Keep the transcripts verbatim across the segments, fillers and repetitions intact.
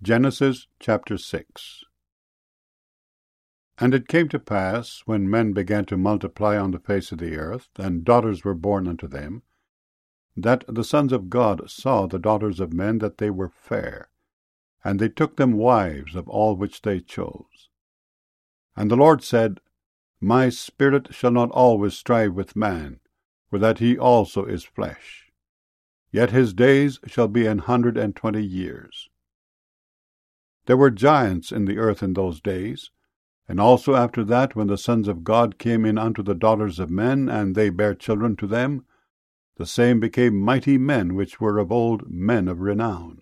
Genesis chapter six. And it came to pass, when men began to multiply on the face of the earth, and daughters were born unto them, that the sons of God saw the daughters of men that they were fair, and they took them wives of all which they chose. And the Lord said, My spirit shall not always strive with man, for that he also is flesh. Yet his days shall be an hundred and twenty years. There were giants in the earth in those days, and also after that, when the sons of God came in unto the daughters of men, and they bare children to them, the same became mighty men which were of old, men of renown.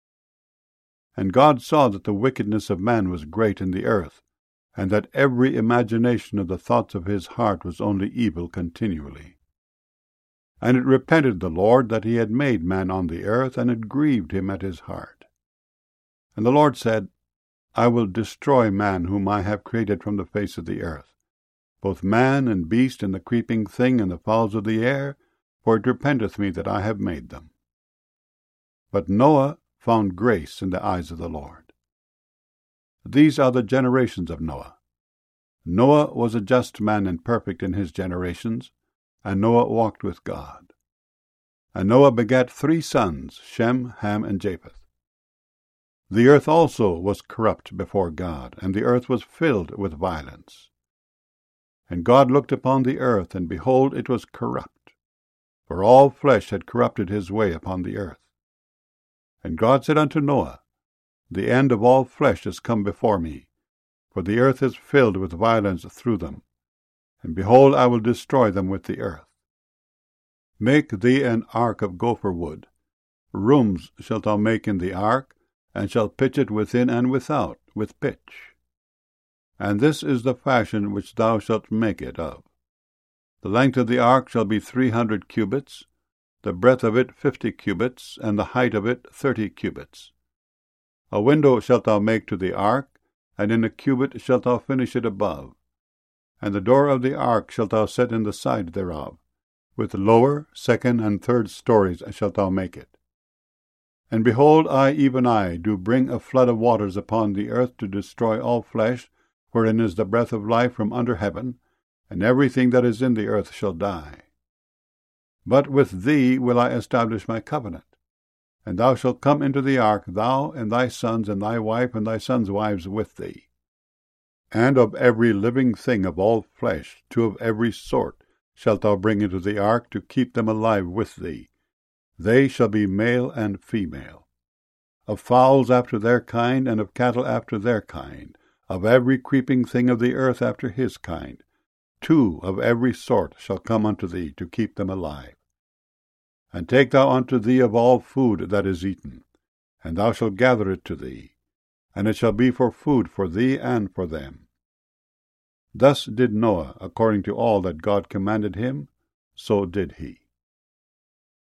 And God saw that the wickedness of man was great in the earth, and that every imagination of the thoughts of his heart was only evil continually. And it repented the Lord that he had made man on the earth, and it grieved him at his heart. And the Lord said, I will destroy man whom I have created from the face of the earth, both man and beast and the creeping thing and the fowls of the air, for it repenteth me that I have made them. But Noah found grace in the eyes of the Lord. These are the generations of Noah. Noah was a just man and perfect in his generations, and Noah walked with God. And Noah begat three sons, Shem, Ham, and Japheth. The earth also was corrupt before God, and the earth was filled with violence. And God looked upon the earth, and behold, it was corrupt, for all flesh had corrupted his way upon the earth. And God said unto Noah, The end of all flesh is come before me, for the earth is filled with violence through them, and behold, I will destroy them with the earth. Make thee an ark of gopher wood. Rooms shalt thou make in the ark, and shalt pitch it within and without with pitch. And this is the fashion which thou shalt make it of. The length of the ark shall be three hundred cubits, the breadth of it fifty cubits, and the height of it thirty cubits. A window shalt thou make to the ark, and in a cubit shalt thou finish it above. And the door of the ark shalt thou set in the side thereof. With lower, second, and third stories shalt thou make it. And behold, I, even I, do bring a flood of waters upon the earth to destroy all flesh, wherein is the breath of life from under heaven, and everything that is in the earth shall die. But with thee will I establish my covenant, and thou shalt come into the ark, thou and thy sons and thy wife and thy sons' wives with thee. And of every living thing of all flesh, two of every sort, shalt thou bring into the ark to keep them alive with thee. They shall be male and female. Of fowls after their kind, and of cattle after their kind, of every creeping thing of the earth after his kind, two of every sort shall come unto thee to keep them alive. And take thou unto thee of all food that is eaten, and thou shalt gather it to thee, and it shall be for food for thee and for them. Thus did Noah, according to all that God commanded him, so did he.